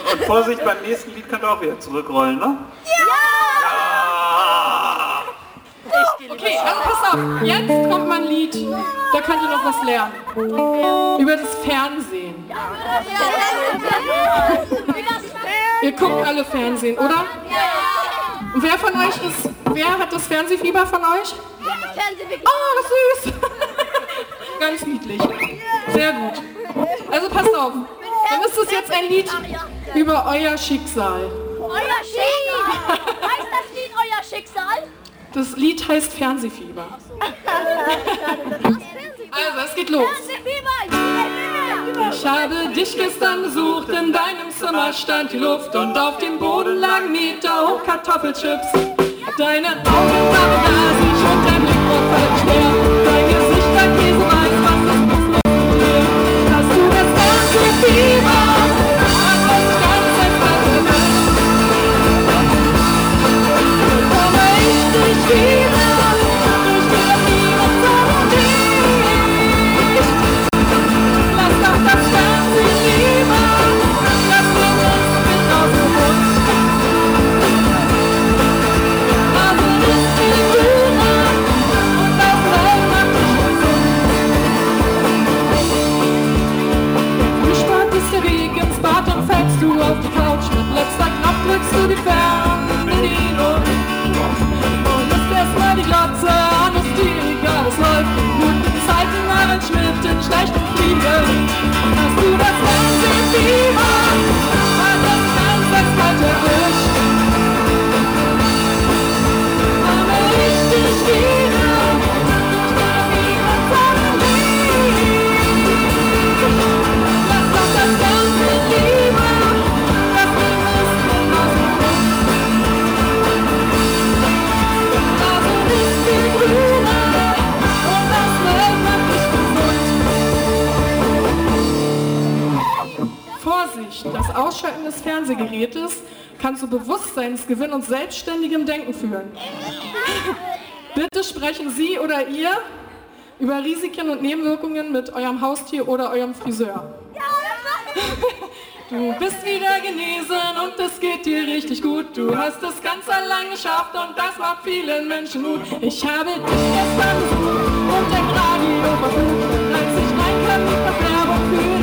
Und Vorsicht, beim nächsten Lied könnt ihr auch wieder zurückrollen, ne? Okay, also pass auf, jetzt kommt mal ein Lied, da könnt ihr noch was lernen. Über das Fernsehen. Ihr guckt alle Fernsehen, oder? Und wer von euch wer hat das Fernsehfieber von euch? Oh, süß! Ganz niedlich. Sehr gut. Also passt auf, dann ist es jetzt ein Lied über euer Schicksal. Euer Schicksal? Heißt das Lied Euer Schicksal? Das Lied heißt Fernsehfieber. Also, es geht los. Ich habe dich gestern besucht, in deinem Zimmer stand die Luft und auf dem Boden lagen Meter hoch Kartoffelchips. Deine Augen waren rasig und dein Blick war völlig schwer. Dein Gesicht war käseweiß, was das muss noch mit dir. Hast du das Fernsehfieber? Hat das Ganze verwirrt? Bekomme ich dich wieder? Durch den niemand ohne dich. Lass doch das Fernsehfieber, das bringt uns mit aus dem Mund. Aber ist viel grüner und das Feld macht dich gesund. Frühsport ist der Weg ins Bad und fällst du auf die Couch. Mit letzter Kraft drückst du die Fernbedienung. Und ist erstmal die Glotze an, ist dir egal, es läuft in guten Zeiten, Harald Schmidt in schlechten Fliegen. Hast du das Fernsehfieber? Hat das ganz eiskalt erwischt? Habe ich dich wieder? Durch den niemand ohne dich. Lass doch das Fernsehfieber, das bringt uns mit aus dem Mund. Rasen ist viel grüner und das Feld macht dich gesund. Vorsicht, das Ausschalten des Fernsehgerätes kann zu Bewusstseinsgewinn und selbstständigem Denken führen. Bitte sprechen Sie oder ihr über Risiken und Nebenwirkungen mit eurem Haustier oder eurem Friseur. Du bist wieder genesen und es geht dir richtig gut. Du hast es ganz allein geschafft und das macht vielen Menschen Mut. Ich habe dich gestern besucht und im Radio versucht, als ich reinkam mit der Werbung für